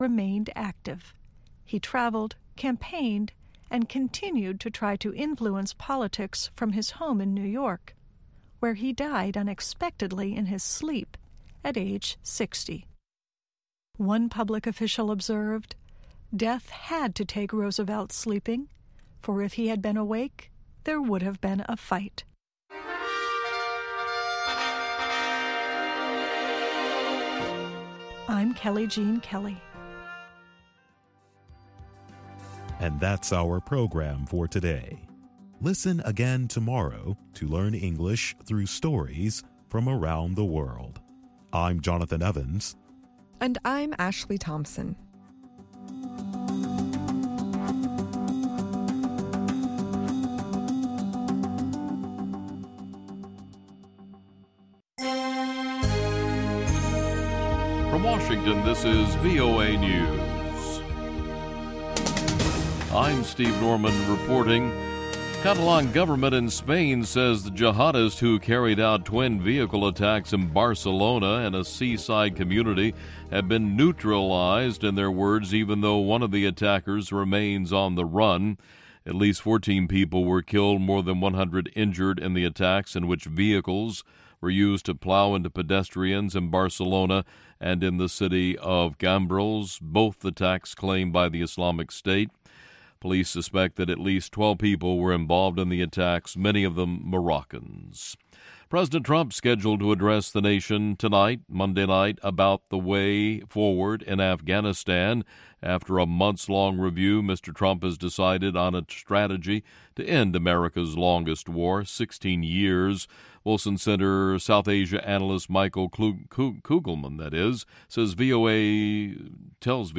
remained active. He traveled, campaigned, and continued to try to influence politics from his home in New York, where he died unexpectedly in his sleep at age 60. One public official observed, "Death had to take Roosevelt sleeping, for if he had been awake, there would have been a fight." I'm Kelly Jean Kelly. And that's our program for today. Listen again tomorrow to learn English through stories from around the world. I'm Jonathan Evans. And I'm Ashley Thompson. From Washington, this is VOA News. I'm Steve Norman reporting. Catalan government in Spain says the jihadists who carried out twin vehicle attacks in Barcelona and a seaside community have been neutralized, in their words, even though one of the attackers remains on the run. At least 14 people were killed, more than 100 injured in the attacks, in which vehicles were used to plow into pedestrians in Barcelona and in the city of Cambrils, both attacks claimed by the Islamic State. Police suspect that at least 12 people were involved in the attacks, many of them Moroccans. President Trump scheduled to address the nation tonight, Monday night, about the way forward in Afghanistan. After a months-long review, Mr. Trump has decided on a strategy to end America's longest war, 16 years. Wilson Center South Asia analyst Michael Kugelman, says tells